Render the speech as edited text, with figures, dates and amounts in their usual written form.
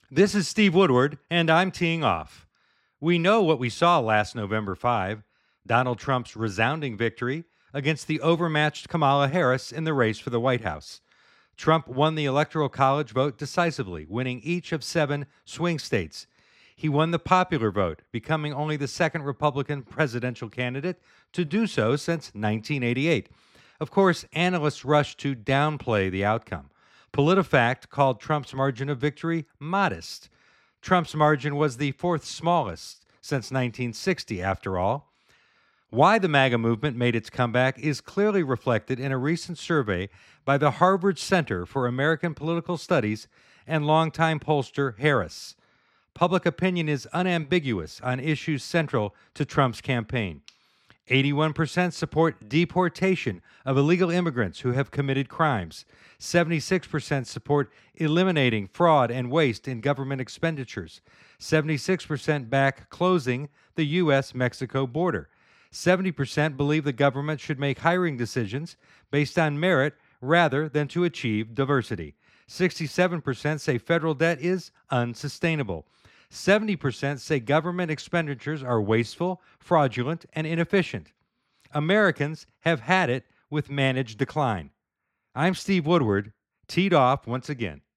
This is Steve Woodward, and I'm teeing off. We know what we saw last November 5, Donald Trump's resounding victory against the overmatched Kamala Harris in the race for the White House. Trump won the Electoral College vote decisively, winning each of 7 swing states. He won the popular vote, becoming only the second Republican presidential candidate to do so since 1988. Of course, analysts rushed to downplay the outcome. PolitiFact called Trump's margin of victory modest. Trump's margin was the fourth smallest since 1960, after all. Why the MAGA movement made its comeback is clearly reflected in a recent survey by the Harvard Center for American Political Studies and longtime pollster Harris. Public opinion is unambiguous on issues central to Trump's campaign. 81% support deportation of illegal immigrants who have committed crimes. 76% support eliminating fraud and waste in government expenditures. 76% back closing the U.S.-Mexico border. 70% believe the government should make hiring decisions based on merit rather than to achieve diversity. 67% say federal debt is unsustainable. 70% say government expenditures are wasteful, fraudulent, and inefficient. Americans have had it with managed decline. I'm Steve Woodward, teed off once again.